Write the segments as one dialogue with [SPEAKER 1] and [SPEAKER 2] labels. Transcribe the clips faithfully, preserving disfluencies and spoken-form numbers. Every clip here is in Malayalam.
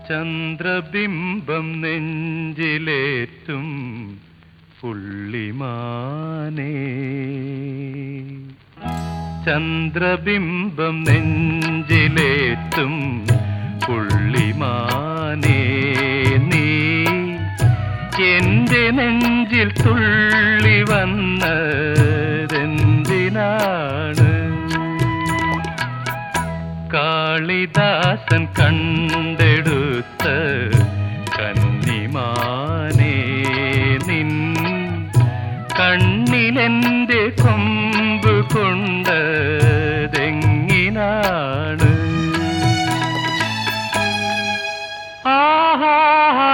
[SPEAKER 1] ചന്ദ്രബിംബം നെഞ്ചിലേറ്റും പുള്ളിമാനേ, ചന്ദ്രബിംബം നെഞ്ചിലേറ്റും പുള്ളിമാനേ, നീ എന്റെ നെഞ്ചിൽ തുള്ളി വന്നതെന്തിനാണ്? കാളിദാസൻ കണ്ടെടുത്ത കന്നിമാനേ, നിൻ കണ്ണിലെന്റെ കൊമ്പ് കൊണ്ടതെങ്ങിനാണ്? ആഹാ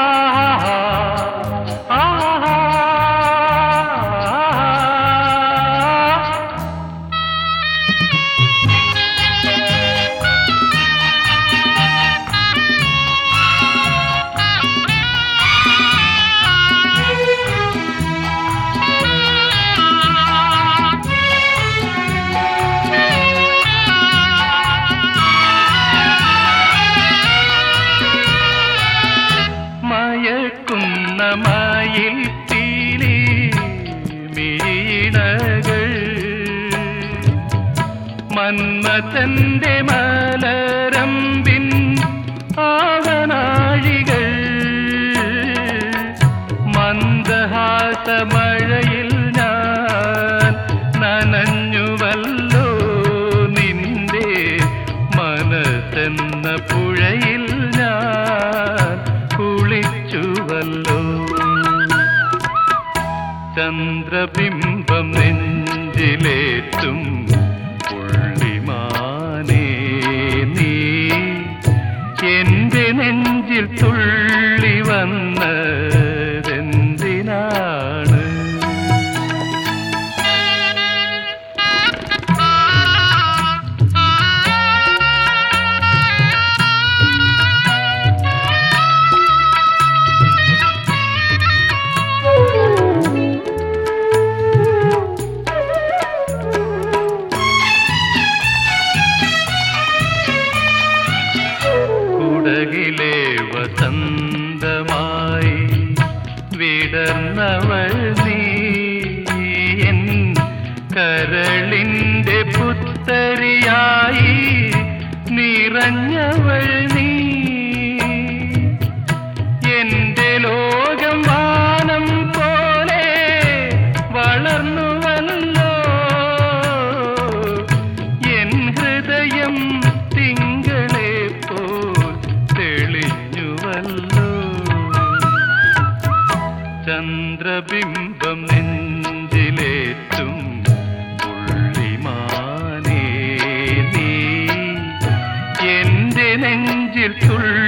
[SPEAKER 1] മയിൽ പീലി മീണകൾ മന്മഥന്റെ മലരമ്പിൻ ആവനാഴികൾ മന്ദഹാസമഴയിൽ ഞാൻ നനഞ്ഞുവല്ലോ, നിന്റെ മനസ്സെന്ന പുഴയിൽ ഞാൻ കുളിച്ചുവല്ലോ. ചന്ദ്രബിംബം നെഞ്ചിലേറ്റും പുള്ളിമാനേ, നീ എന്റെ നെഞ്ചിൽ തുള്ളി വന്നതെന്തിനാണ്? കുടകിലെ വസന്തമായി വിടർന്നവൾ നീ, എൻ കരളിന്റെ പുത്തരിയായി നിറഞ്ഞവൾ നീ, എന്റെ ലോകം വാനം പോലെ വളർന്നുവല്ലോ, എൻ ഹൃദയം തിങ്കളെ പോൽ തെളിഞ്ഞുവല്ലോ. ചന്ദ്രബിംബം നെഞ്ചിലേറ്റും പുള്ളിമാനേ, നീ എന്റെ നെഞ്ചിൽ തുള്ളി